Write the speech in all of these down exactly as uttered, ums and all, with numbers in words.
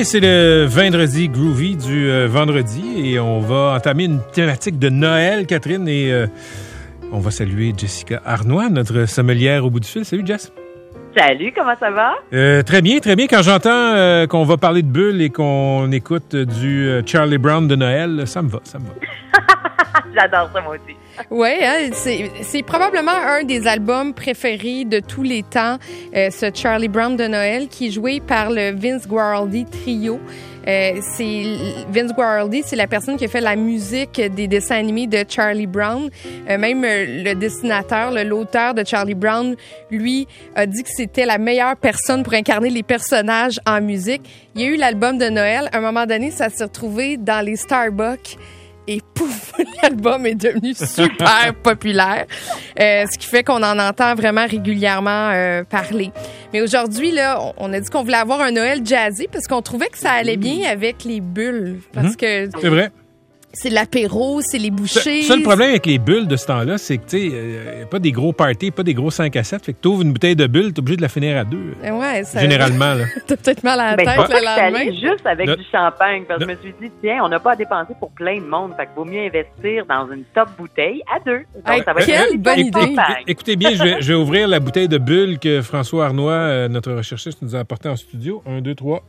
c'est le vendredi groovy du euh, vendredi et on va entamer une thématique de Noël, Catherine, et euh, on va saluer Jessica Arnois, notre sommelière au bout du fil. Salut, Jess. Salut, comment ça va? Euh, très bien, très bien. Quand j'entends euh, qu'on va parler de bulles et qu'on écoute du euh, Charlie Brown de Noël, ça me va, ça me va. J'adore ça, moi aussi. Oui, hein, c'est, c'est probablement un des albums préférés de tous les temps, euh, ce Charlie Brown de Noël, qui est joué par le Vince Guaraldi Trio. Euh, c'est Vince Guaraldi, c'est la personne qui a fait la musique des dessins animés de Charlie Brown. Euh, même euh, le dessinateur, le, l'auteur de Charlie Brown, lui, a dit que c'était la meilleure personne pour incarner les personnages en musique. Il y a eu l'album de Noël. À un moment donné, ça s'est retrouvé dans les Starbucks. Et pouf, l'album est devenu super populaire, euh, ce qui fait qu'on en entend vraiment régulièrement euh, parler. Mais aujourd'hui, là, on a dit qu'on voulait avoir un Noël jazzy parce qu'on trouvait que ça allait bien avec les bulles. Parce mmh, que c'est vrai. C'est l'apéro, c'est les bouchées. Le seul problème avec les bulles de ce temps-là, c'est que, tu sais, euh, pas des gros parties, pas des gros cinq à sept. Fait que t'ouvres une bouteille de bulles, t'es obligé de la finir à deux. Ouais, ça... Généralement, là. T'as peut-être mal à la ben, tête moi, le lendemain. Je suis juste avec le... du champagne parce que le... je me suis dit, tiens, on n'a pas à dépenser pour plein de monde. Fait qu'il vaut mieux investir dans une top bouteille à deux. Donc, hey, ça va quelle être bonne idée. Écoutez, écoutez bien, je vais, je vais ouvrir la bouteille de bulles que François Arnois, euh, notre recherchiste, nous a apportée en studio. Un, deux, trois.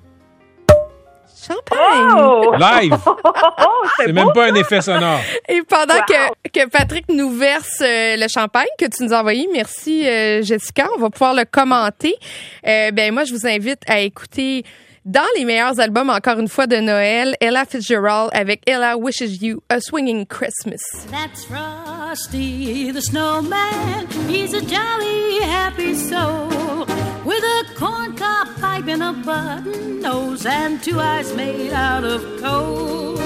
Champagne! Oh! Live! Oh, c'est c'est beau, même pas ça? un effet sonore. Et pendant wow. que, que Patrick nous verse euh, le champagne que tu nous as envoyé, merci euh, Jessica, on va pouvoir le commenter. Euh, ben moi, je vous invite à écouter dans les meilleurs albums, encore une fois, de Noël, Ella Fitzgerald avec Ella Wishes You a Swinging Christmas. That's Frosty the Snowman. He's a jolly, happy soul with a corncob pipe and a button nose and two eyes made out of coal.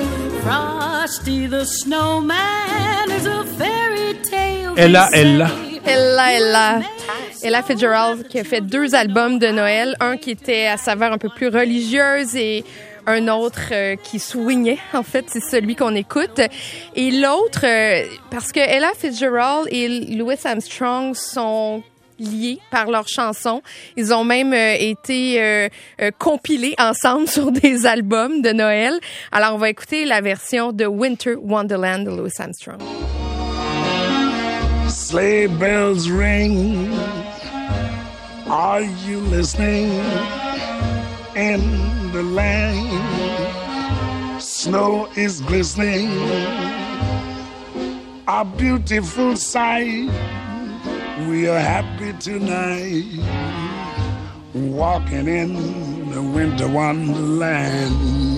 Frosty the Snowman is a fairy tale. Ella, Ella. Ella, Ella. Ella Fitzgerald qui a fait deux albums de Noël, un qui était à saveur un peu plus religieuse et un autre euh, qui swingait, en fait, c'est celui qu'on écoute. Et l'autre, euh, parce que Ella Fitzgerald et Louis Armstrong sont liés par leurs chansons. Ils ont même euh, été euh, euh, compilés ensemble sur des albums de Noël. Alors, on va écouter la version de Winter Wonderland de Louis Armstrong. Sleigh bells ring. Are you listening? In the lane, snow is glistening. A beautiful sight. We are happy tonight, walking in the winter wonderland.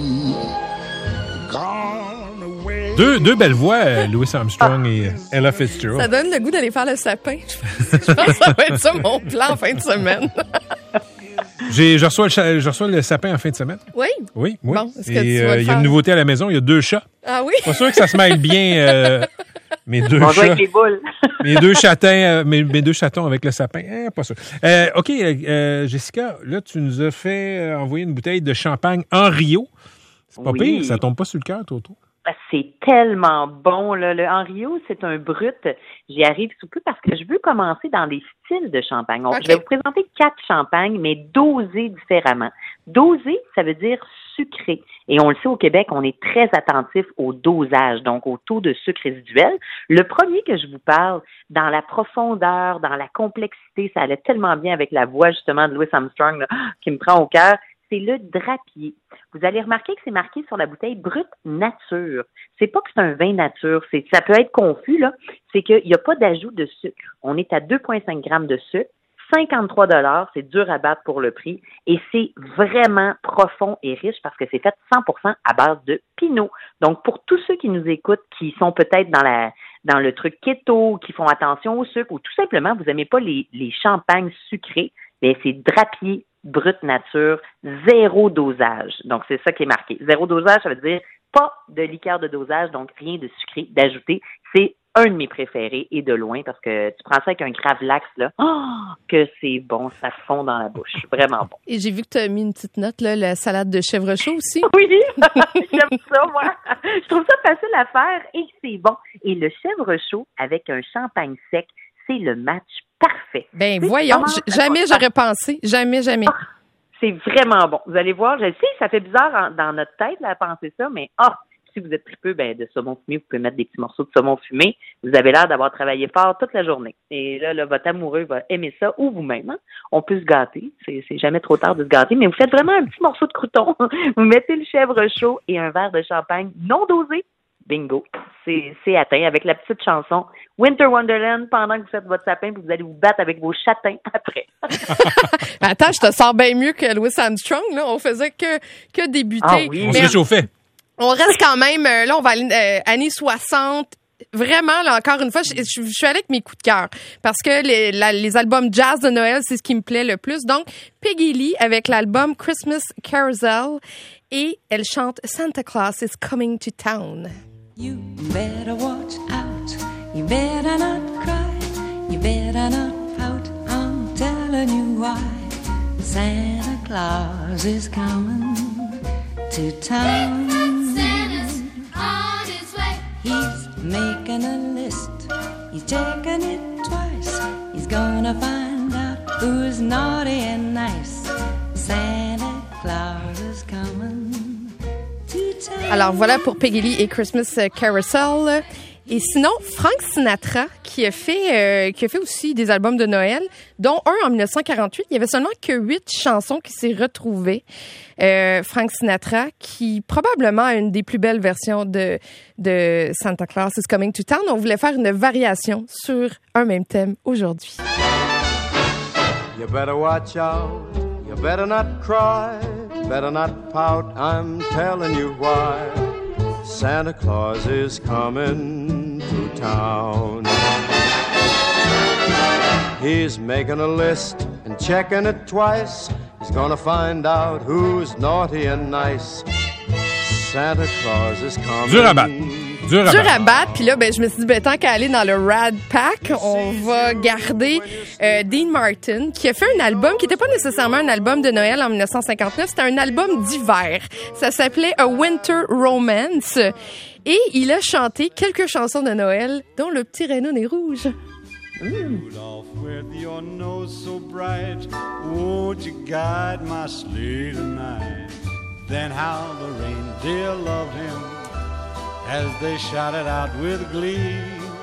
Gone away. Deux, deux belles voix, Louis Armstrong et Ella Fitzgerald. Ça donne le goût d'aller faire le sapin. Je pense que ça va être ça mon plan en fin de semaine. J'ai, je, reçois le, je reçois le sapin en fin de semaine. Oui? Oui, oui. Bon, est-ce que et tu vas euh, le il y a faire? une nouveauté à la maison, il y a deux chats. Ah oui? Pas sûr que ça se mêle bien, euh, mes deux On chats. joue avec les boules. mes deux chatons, euh, mes, mes deux chatons avec le sapin. Eh, pas sûr. Euh, OK, euh, Jessica, là, tu nous as fait euh, envoyer une bouteille de champagne en Rio. C'est pas Oui. pire, ça tombe pas sur le cœur, Toto. C'est tellement bon, là. Le Henriot, c'est un brut. J'y arrive sous peu parce que je veux commencer dans les styles de champagne. On, okay. Je vais vous présenter quatre champagnes, mais dosés différemment. Dosé, ça veut dire sucré. Et on le sait, au Québec, on est très attentif au dosage, donc au taux de sucre résiduel. Le premier que je vous parle, dans la profondeur, dans la complexité, ça allait tellement bien avec la voix, justement, de Louis Armstrong, là, qui me prend au cœur. C'est le drapier. Vous allez remarquer que c'est marqué sur la bouteille brut nature. C'est pas que c'est un vin nature, c'est ça peut être confus là. C'est qu'il n'y a pas d'ajout de sucre. On est à deux virgule cinq grammes de sucre, cinquante-trois dollars, c'est dur à battre pour le prix et c'est vraiment profond et riche parce que c'est fait cent pour cent à base de pinot. Donc pour tous ceux qui nous écoutent, qui sont peut-être dans la dans le truc keto, qui font attention au sucre ou tout simplement vous aimez pas les les champagnes sucrés, bien c'est drapier brut nature, zéro dosage. Donc, c'est ça qui est marqué. Zéro dosage, ça veut dire pas de liqueur de dosage, donc rien de sucré d'ajouter. C'est un de mes préférés et de loin parce que tu prends ça avec un Gravlax, là, oh, que c'est bon, ça fond dans la bouche. Vraiment bon. Et j'ai vu que tu as mis une petite note, là, la salade de chèvre chaud aussi. Oui, j'aime ça, moi. Je trouve ça facile à faire et c'est bon. Et le chèvre chaud avec un champagne sec, c'est le match parfait. Ben voyons, j- jamais j'aurais pensé. Jamais, jamais. c'est vraiment bon. Vous allez voir, je le sais, ça fait bizarre en, dans notre tête là, à penser ça, mais ah, si vous êtes tripeux ben, de saumon fumé, vous pouvez mettre des petits morceaux de saumon fumé. Vous avez l'air d'avoir travaillé fort toute la journée. Et là, là votre amoureux va aimer ça, ou vous-même. Hein? On peut se gâter. C'est, c'est jamais trop tard de se gâter, mais vous faites vraiment un petit morceau de crouton. Vous mettez le chèvre chaud et un verre de champagne non dosé. Bingo. C'est, c'est atteint avec la petite chanson Winter Wonderland pendant que vous faites votre sapin, puis vous allez vous battre avec vos châtains après. Attends, je te sens bien mieux que Louis Armstrong. Là. On faisait que, que débuter. Ah oui. On se réchauffait. On reste quand même, euh, là, on va aller euh, années soixante. Vraiment, là, encore une fois, je, je, je suis allée avec mes coups de cœur. Parce que les, la, les albums jazz de Noël, c'est ce qui me plaît le plus. Donc, Peggy Lee avec l'album Christmas Carousel. Et elle chante Santa Claus is Coming to Town. You better watch out. You better not cry. You better not pout. I'm telling you why. Santa Claus is coming to town. Santa's on his way. He's making a list. He's checking it twice. He's gonna find out who's naughty and nice. Santa Claus is coming to town. Alors voilà pour Peggy Lee et Christmas Carousel. Et sinon, Frank Sinatra, qui a fait euh, qui a fait aussi des albums de Noël, dont un en dix-neuf cent quarante-huit. Il y avait seulement que huit chansons qui s'est retrouvées. Euh, Frank Sinatra, qui probablement a une des plus belles versions de, de Santa Claus is Coming to Town. On voulait faire une variation sur un même thème aujourd'hui. You better watch out, you better not cry, better not pout, I'm telling you why. Santa Claus is coming to town. He's making a list and checking it twice. He's gonna find out who's naughty and nice. Santa Claus is coming. Dur à battre. Dur à Dur battre. à battre. Puis là, ben, je me suis dit, ben, tant qu'à aller dans le Rad Pack, on va garder euh, Dean Martin, qui a fait un album qui n'était pas nécessairement un album de Noël en dix-neuf cent cinquante-neuf. C'était un album d'hiver. Ça s'appelait A Winter Romance. Et il a chanté quelques chansons de Noël, dont Le Petit Rhino Nez Rouge. Rudolph, with your nose so bright, won't you guide my sleigh tonight? Then how the reindeer loved him as they shouted out with glee.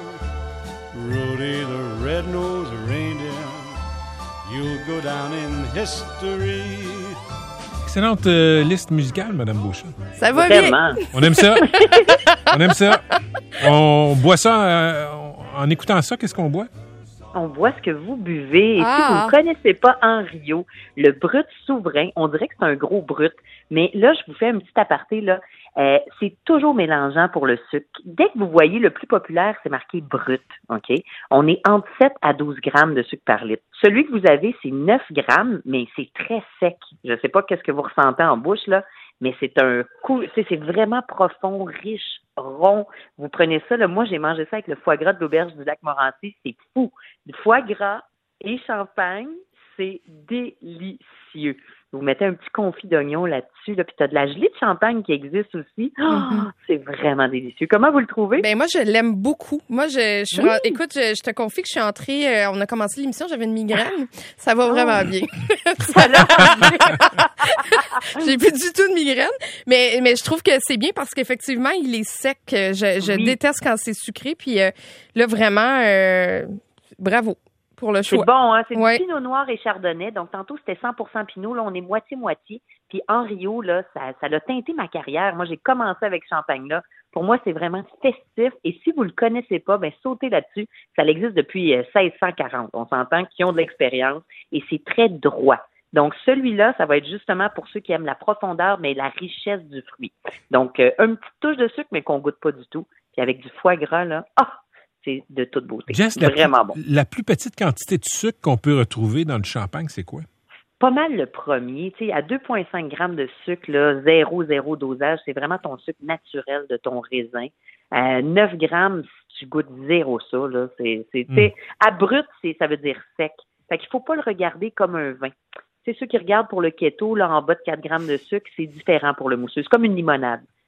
Rudy the red-nosed reindeer, you'll go down in history. Excellente euh, liste musicale, Madame Beauchamp. Ça va Vraiment. bien. On aime ça. On aime ça. On boit ça euh, en écoutant ça. Qu'est-ce qu'on boit? On voit ce que vous buvez. Et Ah. si vous ne connaissez pas en Rio, le brut souverain, on dirait que c'est un gros brut. Mais là, je vous fais un petit aparté, là. Euh, c'est toujours mélangeant pour le sucre. Dès que vous voyez le plus populaire, c'est marqué brut, OK? On est entre sept à douze grammes de sucre par litre. Celui que vous avez, c'est neuf grammes, mais c'est très sec. Je sais pas qu'est-ce que vous ressentez en bouche, là, mais c'est un coup, tu sais, c'est vraiment profond, riche, rond. Vous prenez ça, là, moi, j'ai mangé ça avec le foie gras de l'auberge du lac Morancy, c'est fou. Le foie gras et champagne, c'est délicieux. Vous mettez un petit confit d'oignon là-dessus, là, puis tu as de la gelée de champagne qui existe aussi. Oh, Mm-hmm. c'est vraiment délicieux. Comment vous le trouvez? Ben moi, je l'aime beaucoup. Moi, je, je suis Oui. ren- écoute, je, je te confie que je suis entrée, euh, on a commencé l'émission, j'avais une migraine. Ça va vraiment bien. Ça l'a- J'ai plus du tout de migraine, mais mais je trouve que c'est bien parce qu'effectivement, il est sec. Je, je Oui. déteste quand c'est sucré, puis euh, là vraiment, euh, bravo pour le C'est choix. bon, hein? C'est Ouais. du pinot noir et chardonnay. Donc, tantôt, c'était cent pour cent pinot. Là, on est moitié-moitié. Puis en Rio, là, ça, ça a teinté ma carrière. Moi, j'ai commencé avec ce champagne-là. Pour moi, c'est vraiment festif. Et si vous le connaissez pas, ben sautez là-dessus. Ça existe depuis euh, seize cent quarante. On s'entend qu'ils ont de l'expérience. Et c'est très droit. Donc, celui-là, ça va être justement pour ceux qui aiment la profondeur, mais la richesse du fruit. Donc, euh, une petite touche de sucre, mais qu'on goûte pas du tout. Puis avec du foie gras, là, ah! C'est de toute beauté. Jess, la Vraiment plus, bon. la plus petite quantité de sucre qu'on peut retrouver dans le champagne, c'est quoi? Pas mal le premier. Tu sais, à deux virgule cinq grammes de sucre, là, zéro, zéro dosage, c'est vraiment ton sucre naturel de ton raisin. À neuf grammes, si tu goûtes zéro ça, là, c'est, c'est, tu sais, à brut, c'est, ça veut dire sec. Fait qu'il faut pas le regarder comme un vin. C'est ceux qui regardent pour le keto, là, en bas de quatre grammes de sucre, c'est différent pour le mousseux. C'est comme une limonade.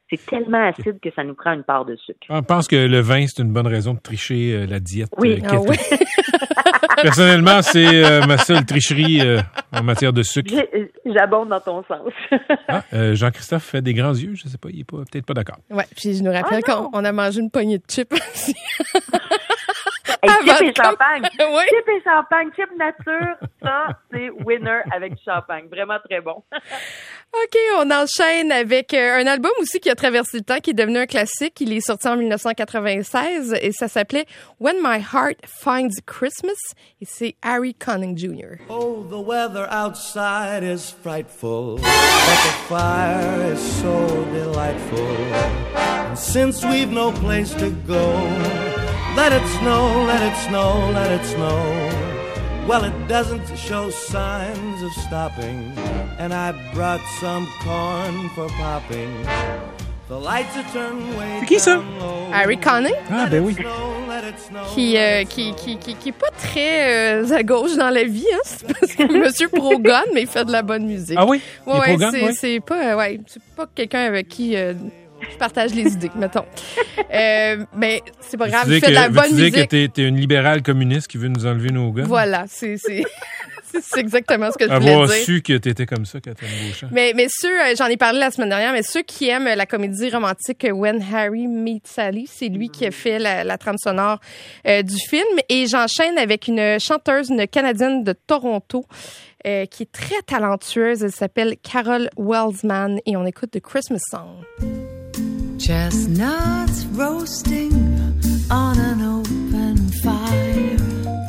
c'est tellement acide que ça nous prend une part de sucre. Je pense que le vin, c'est une bonne raison de tricher euh, la diète. Oui, euh, Ah oui. Personnellement, c'est euh, ma seule tricherie euh, en matière de sucre. J'ai- J'abonde dans ton sens. Ah, euh, Jean-Christophe fait des grands yeux, je sais pas, il est pas, peut-être pas d'accord. Ouais, puis je nous rappelle Ah, qu'on non. on a mangé une poignée de chips aussi. Hey, Avant chip et de- champagne. Oui. Chip et champagne, chip nature, ça, c'est winner avec du champagne. Vraiment très bon. OK, on enchaîne avec euh, un album aussi qui a traversé le temps, qui est devenu un classique. Il est sorti en dix-neuf cent quatre-vingt-seize et ça s'appelait When My Heart Finds Christmas. Et c'est Harry Connick Junior Oh, the weather outside is frightful, but the fire is so delightful. And since we've no place to go, let it snow, let it snow, let it snow. Well, it doesn't show signs of stopping, and I brought some corn for popping. The lights are turned way C'est qui ça? down low. Harry Connick, Ah, ben oui. Snow, let it snow, qui, euh, qui, qui, qui, qui est pas très euh, à gauche dans la vie, hein? C'est parce que Monsieur pro-gun, mais il fait de la bonne musique. Ah oui? Il Ouais, est ouais, pro-gun, c'est, ouais. c'est pas, euh, ouais, c'est pas quelqu'un avec qui euh, je partage les idées, mettons. Euh, mais c'est pas grave, Veux-tu il dire fait de la que- bonne veux-tu dire que musique. t'es, t'es une libérale communiste qui veut nous enlever nos guns? Voilà, c'est, c'est, c'est exactement ce que je voulais Avoir dire. su que t'étais comme ça, Catherine Beauchamp. Mais, mais ceux, euh, j'en ai parlé la semaine dernière, mais ceux qui aiment la comédie romantique When Harry Meets Sally, c'est lui qui a fait la, la trame sonore euh, du film. Et j'enchaîne avec une chanteuse, une Canadienne de Toronto, euh, qui est très talentueuse. Elle s'appelle Carol Welsman et on écoute The Christmas Song. Chestnuts roasting on an open fire.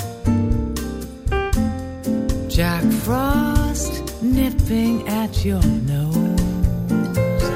Jack Frost nipping at your nose.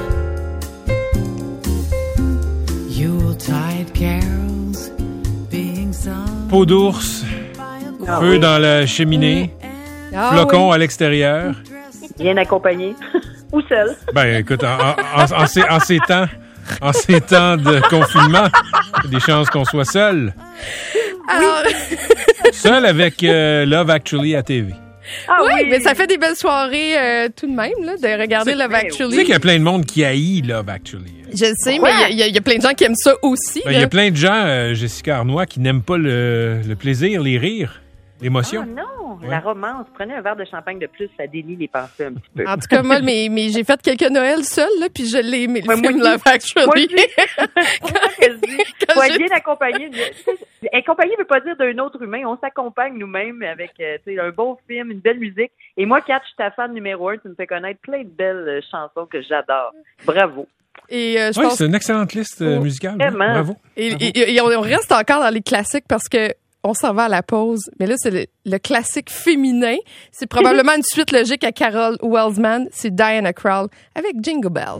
Yuletide carols being sung. Peau d'ours, Ah feu oui. dans la cheminée, Ah flocons oui. à l'extérieur. Bien accompagné. Ou seul. Ben, écoute, en, en, en, en ces, en ces temps, en ces temps de confinement, il y a des chances qu'on soit seul. Alors, Seul avec euh, Love Actually à T V. Ah oui, oui, mais ça fait des belles soirées euh, tout de même, là, de regarder Love ben, Tu sais Actually. qu'il y a plein de monde qui haït Love Actually. Je le sais, Ouais. mais il y, a- il y a plein de gens qui aiment ça aussi. Ben, il y là. a plein de gens, euh, Jessica Arnois, qui n'aiment pas le, le plaisir, les rires, l'émotion. Ah non, Ouais. la romance. Prenez un verre de champagne de plus, ça délie les pensées un petit peu. En tout cas, moi, mais, mais j'ai fait quelques Noëls seul, là, puis je l'ai aimé, le Ouais, moi film aussi. Love Actually. Moi aussi. C'est ça que je dis. Quand Faut être j'ai- bien accompagné. Accompagné ne veut pas dire d'un autre humain. On s'accompagne nous-mêmes avec euh, tu sais, un beau film, une belle musique. Et moi, Kat, je suis ta fan numéro un. Tu me fais connaître plein de belles euh, chansons que j'adore. Bravo. Et euh, je Oui, pense... c'est une excellente liste euh, Oh, musicale. vraiment. Bravo. Et, et- et on on reste encore dans les classiques parce que on s'en va à la pause. Mais là, c'est le, le classique féminin. C'est probablement une suite logique à Carol Welsman. C'est Diana Krall avec Jingle Bells.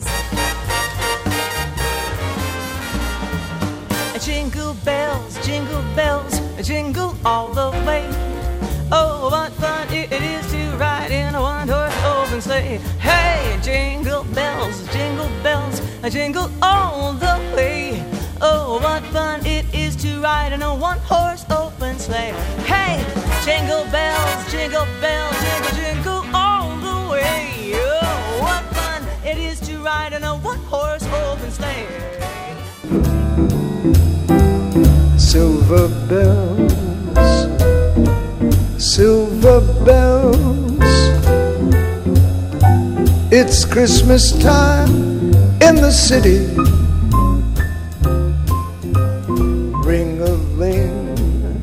Jingle bells, jingle bells, jingle all the way. Oh, what fun it is to ride in a one-horse open sleigh. Hey, jingle bells, jingle bells, jingle all the way. Oh, what fun it is to ride in a one-horse open sleigh. Hey, jingle bells, jingle bells, jingle, jingle all the way. Oh, what fun it is to ride in a one-horse open sleigh. Silver bells, silver bells. It's Christmas time in the city. Ring-a-ling,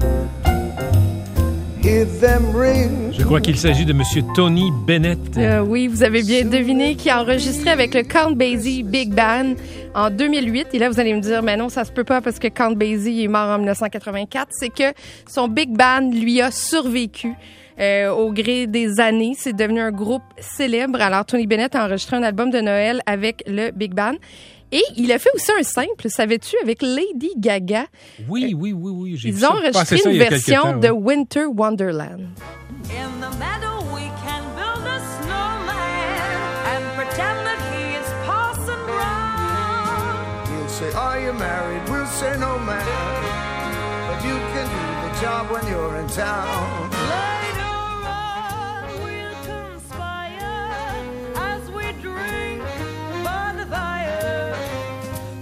hear them ring. Je crois qu'il s'agit de Monsieur Tony Bennett. Euh, oui, vous avez bien deviné qui a enregistré avec le Count Basie Big Band en deux mille huit. Et là, vous allez me dire, mais non, ça se peut pas parce que Count Basie est mort en dix-neuf cent quatre-vingt-quatre. C'est que son Big Band lui a survécu. Euh, au gré des années, c'est devenu un groupe célèbre. Alors, Tony Bennett a enregistré un album de Noël avec le Big Band. Et il a fait aussi un simple, savais-tu, avec Lady Gaga. Oui, oui, oui, oui. J'ai vu Ils ont ça, passer enregistré ça une il y a quelque version temps, de ouais. Winter Wonderland. In the meadow we can build a snowman and pretend that he is Parson Brown. He'll say, are you married? We'll say no, man. But you can do the job when you're in town. Later on we'll conspire as we drink by the fire.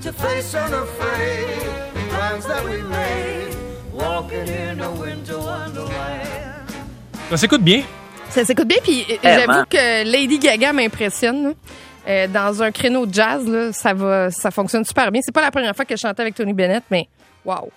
to face unafraid the plans that we made, walking in a winter wonderland. Ça s'écoute bien. Ça s'écoute bien, puis j'avoue que Lady Gaga m'impressionne. Là. Euh, dans un créneau de jazz, là, ça va, ça fonctionne super bien. C'est pas la première fois que je chantais avec Tony Bennett, mais wow,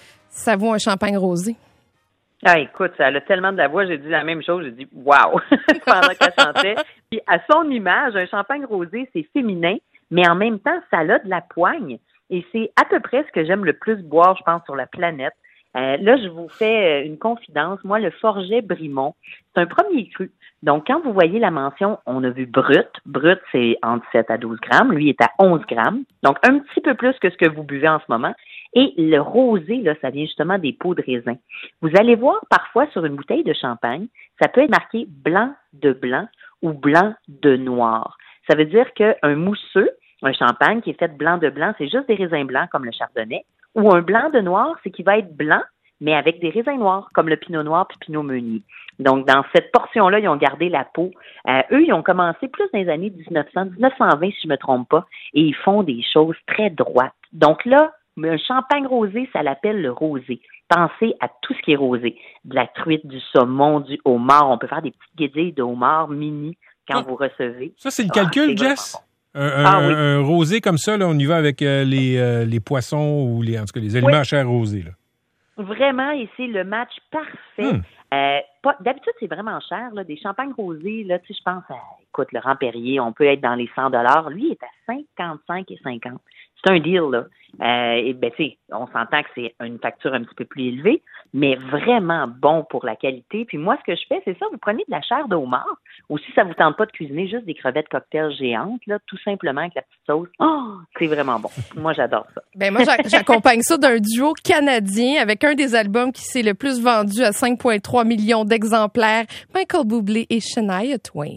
ça vaut un champagne rosé. Ah, écoute, elle a tellement de la voix, j'ai dit la même chose, j'ai dit wow pendant qu'elle chantait. Puis à son image, un champagne rosé, c'est féminin, mais en même temps, ça a de la poigne. Et c'est à peu près ce que j'aime le plus boire, je pense, sur la planète. Euh, là, je vous fais une confidence. Moi, le Forget Brimont, c'est un premier cru. Donc, quand vous voyez la mention, on a vu brut. Brut, c'est entre sept à douze grammes. Lui, il est à onze grammes. Donc, un petit peu plus que ce que vous buvez en ce moment. Et le rosé, là, ça vient justement des peaux de raisin. Vous allez voir parfois sur une bouteille de champagne, ça peut être marqué blanc de blanc ou blanc de noir. Ça veut dire qu'un mousseux, un champagne qui est fait blanc de blanc, c'est juste des raisins blancs comme le chardonnay. Ou un blanc de noir, c'est qu'il va être blanc, mais avec des raisins noirs, comme le pinot noir puis pinot meunier. Donc, dans cette portion-là, ils ont gardé la peau. Euh, eux, ils ont commencé plus dans les années dix-neuf cents, dix-neuf cent vingt, si je me trompe pas, et ils font des choses très droites. Donc là, un champagne rosé, ça l'appelle le rosé. Pensez à tout ce qui est rosé. De la truite, du saumon, du homard. On peut faire des petites guédilles de homard mini quand vous recevez. Ça, c'est le calcul, ah, Jess? Un, un, ah, oui. un rosé comme ça, là, on y va avec euh, les, euh, les poissons ou les, en tout cas, les aliments oui. à chair rosée. Là. Vraiment, et c'est le match parfait. Hmm. Euh, pas, d'habitude, c'est vraiment cher. Là, des champagnes rosés, là, tu sais, je pense, à, écoute, le Rempérier, on peut être dans les cent dollars. Lui, il est à cinquante-cinq et cinquante. C'est un deal, là. Euh, et ben, tu sais, on s'entend que c'est une facture un petit peu plus élevée, mais vraiment bon pour la qualité. Puis moi, ce que je fais, c'est ça, vous prenez de la chair de homard, ou si ça vous tente pas de cuisiner juste des crevettes cocktail géantes, là, tout simplement avec la petite sauce. Oh, c'est vraiment bon. Moi, j'adore ça. Ben moi, j'accompagne ça d'un duo canadien avec un des albums qui s'est le plus vendu à cinq virgule trois millions d'exemplaires, Michael Bublé et Shania Twain.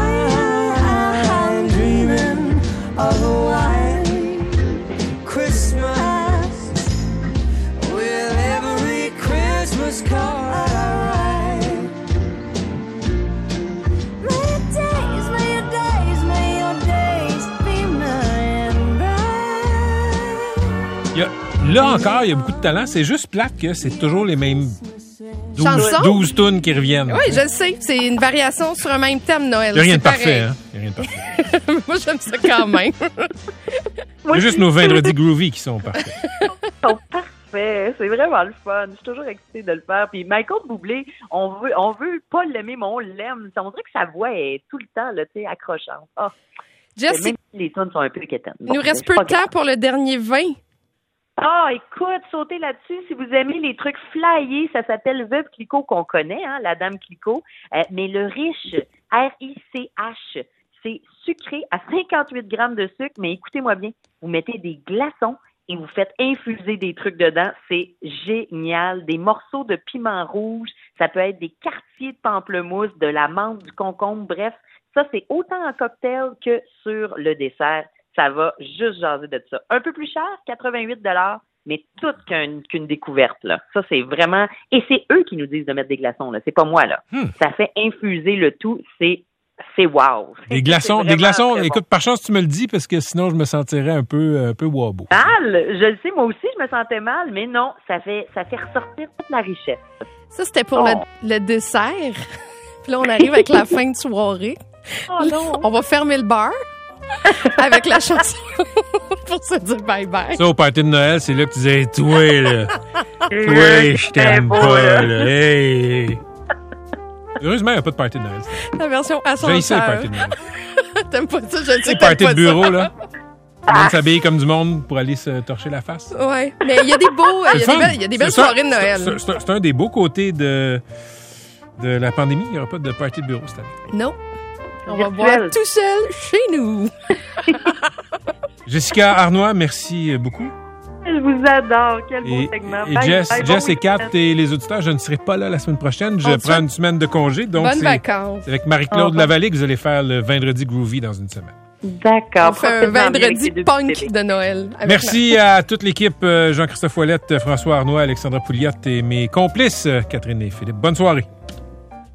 I'm dreaming of a white Christmas with every Christmas card I write. May your days, may your days, may your days be mine and bright. Il y a, là encore, il y a beaucoup de talent. C'est juste plate que c'est toujours les mêmes douze tunes qui reviennent. Oui, je le sais. C'est une variation sur un même thème, Noël. Il n'y a rien de pareil. parfait, hein? Il n'y a rien de parfait. Moi, j'aime ça quand même. C'est juste nos vendredis groovy qui sont parfaits. Ils sont parfaits. C'est vraiment le fun. Je suis toujours excitée de le faire. Puis Michael Bublé, on veut, on veut pas l'aimer, mais on l'aime. On dirait que sa voix est tout le temps, là, tu sais, accrochante. Oh. Jess, même si les tunes sont un peu quétaines. Il bon, nous reste peu de temps pour le dernier vin. Ah, écoute, sautez là-dessus. Si vous aimez les trucs flyés, ça s'appelle Veuve Clicquot qu'on connaît, hein, la dame Clicquot. Euh, mais le riche, R I C H, c'est sucré à cinquante-huit grammes de sucre. Mais écoutez-moi bien, vous mettez des glaçons et vous faites infuser des trucs dedans. C'est génial. Des morceaux de piment rouge, ça peut être des quartiers de pamplemousse, de la menthe, du concombre. Bref, ça, c'est autant en cocktail que sur le dessert. Ça va juste jaser de ça. Un peu plus cher, quatre-vingt-huit dollars, mais tout qu'une, qu'une découverte, là. Ça, c'est vraiment... Et c'est eux qui nous disent de mettre des glaçons, là. C'est pas moi, là. Hmm. Ça fait infuser le tout. C'est... C'est wow. Des glaçons, des glaçons. Écoute, bon. Par chance, tu me le dis, parce que sinon, je me sentirais un peu, un peu wabo. Mal! Je le sais, moi aussi, je me sentais mal, mais non, ça fait, ça fait ressortir toute la richesse. Ça, c'était pour oh. le, le dessert. Puis là, on arrive avec la fin de soirée. Oh non! On va fermer le bar. Avec la chanson pour se dire bye-bye. Ça, au party de Noël, c'est là que tu disais « Toi, là, toi, je t'aime pas, là, hey! » Heureusement, il n'y a pas de party de Noël. Ça. La version ascenseur. J'ai essayé le party de Noël. T'aimes pas ça? Je le sais le party de bureau, ça. là. Tout le monde s'habille comme du monde pour aller se torcher la face. Oui, mais il y a des beaux, il y, y, y a des belles c'est soirées de Noël. C'est, c'est, c'est un des beaux côtés de, de la pandémie. Il n'y aura pas de party de bureau cette année. Non. On va boire tout seul chez nous. Jessica Arnois, merci beaucoup. Je vous adore. Quel beau et, segment. Et bye, Jess, bye, Jess bon et Kat et les auditeurs, je ne serai pas là la semaine prochaine. Je On prends une semaine de congé. Donc bonnes c'est, vacances. c'est avec Marie-Claude oh, Lavallée que vous allez faire le vendredi groovy dans une semaine. D'accord. On fait un vendredi punk de Noël. Merci ma... à toute l'équipe, Jean-Christophe Ouellette, François Arnois, Alexandra Pouliot et mes complices, Catherine et Philippe. Bonne soirée.